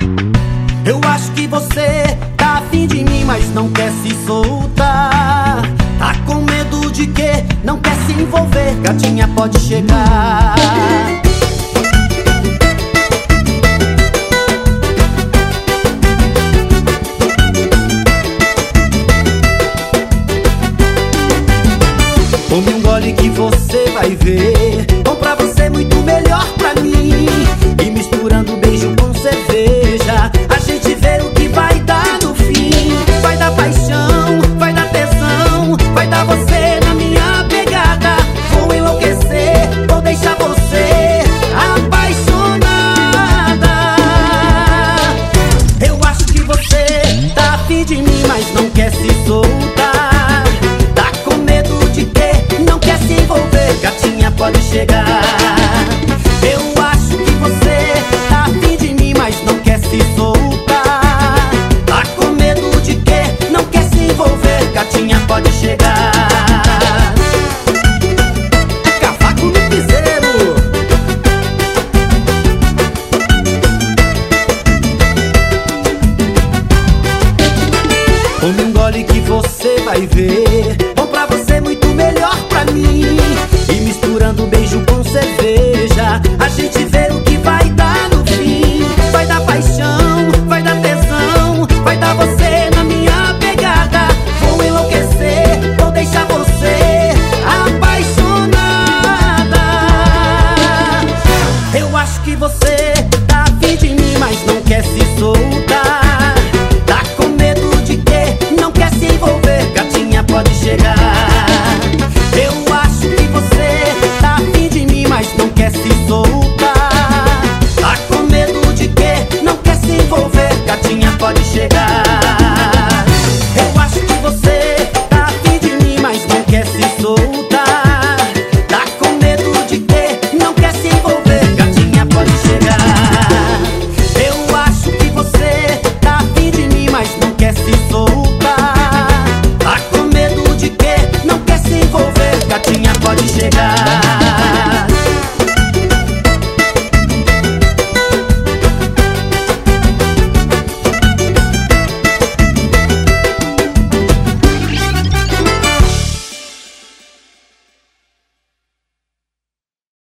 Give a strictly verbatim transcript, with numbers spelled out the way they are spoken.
Eu acho que você tá afim de mim, mas não quer se soltar. Tá com medo de quê? Não quer se envolver, gatinha, pode chegar. Tome um gole que você vai ver. Bom pra você, muito melhor pra mim. E misturando beijo com cerveja, a gente vê o que vai dar no fim. Vai dar paixão, vai dar tesão, vai dar você na minha pegada. Vou enlouquecer, vou deixar você apaixonada. Eu acho que você tá afim de mim, mas não quer se soltar. Tá com medo de quê? Não quer se envolver, gatinha, pode chegar. Eu acho que você tá afim de mim, mas não quer se soltar. Tá com medo de quê? Não quer se envolver, gatinha, pode chegar. Cavaco no piseiro. Tome um gole que você vai ver. Bom pra você, muito melhor pra mim. E misturando beijo com cerveja, a gente vê o que vai dar no fim. Vai dar paixão, vai dar tesão, vai dar você na minha pegada. Vou enlouquecer, vou deixar você apaixonada. Eu acho que você tá afim de mim, mas não quer se soltar. Tá com medo de quê? Não quer se envolver, gatinha, pode chegar. Eu acho que você tá afim de mim, mas não quer se soltar. Tá com medo de quê? Não quer se envolver, gatinha, pode chegar. Eu acho que você tá afim de mim, mas não quer se soltar.